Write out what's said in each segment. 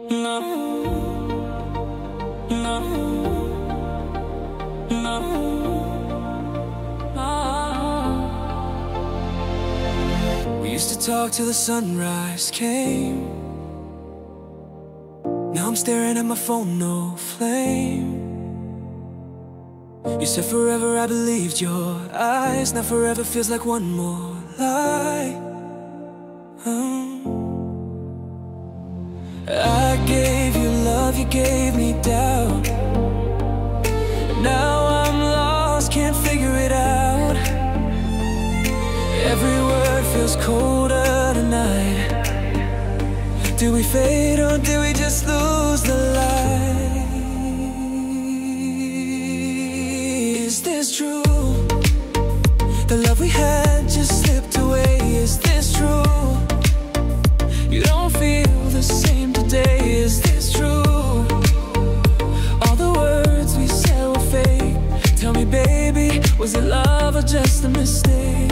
No, no, no, no. We used to talk till the sunrise came. Now I'm staring at my phone, no flame. You said forever, I believed your eyes. Now forever feels like one more lie. I gave you love, you gave me doubt. Now I'm lost, can't figure it out. Every word feels colder tonight. Do we fade or do we just lose the light? Is this true? The love we had just slipped away. Is this true? You don't feel the same today. Is this true? All the words we said were fake. Tell me, baby, was it love or just a mistake?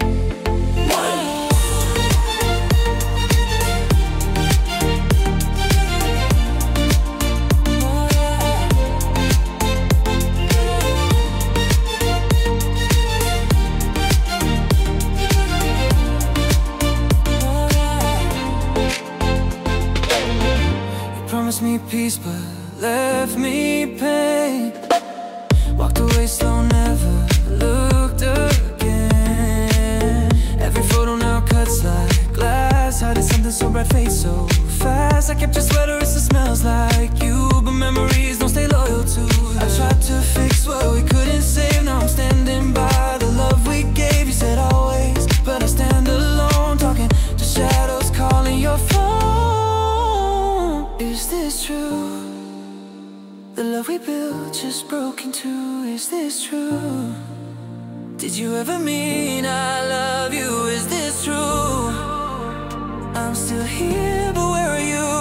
Promised me peace but left me pain. Walked away slow, never looked again. Every photo now cuts like glass. How did something so bright fade so fast? I kept your sweater, it still smells like you, but memories don't stay loyal to you. I tried to fix what we couldn't save. Now I'm standing by the love we gave. You said always, but I stand alone, talking to shadows, calling your phone. Is this true? The love we built just broke in two. Is this true? Did you ever mean I love you? Is this true? I'm still here, but where are you?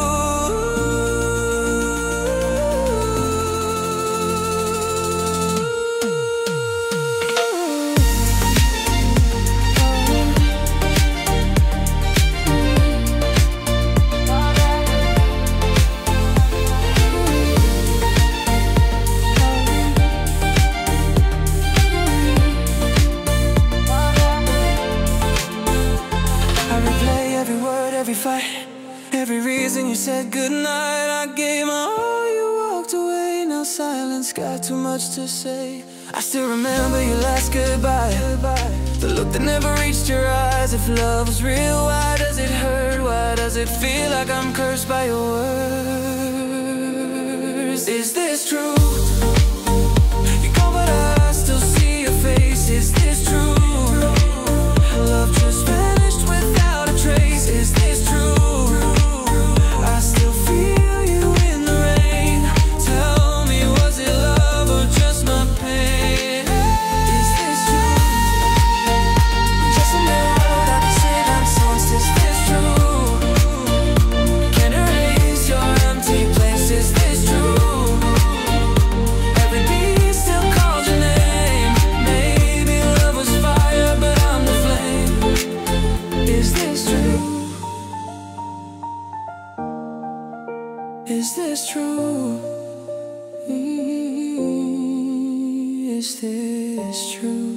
Every fight, every reason you said goodnight, I gave my all, you walked away. Now silence got too much to say. I still remember your last goodbye, the look that never reached your eyes. If love was real, why does it hurt? Why does it feel like I'm cursed by your words? Is this true? You go but I still see your face. Is this true? Love just vanished without a trace. Is this true? I still feel you in the rain. Tell me, was it love or just my pain? Is this true? Just a word I can say nonsense. Is this true? Can't erase your empty place. Is this true? Every beat still calls your name. Maybe love was fire, but I'm the flame. Is this true? Is this true? Is this true?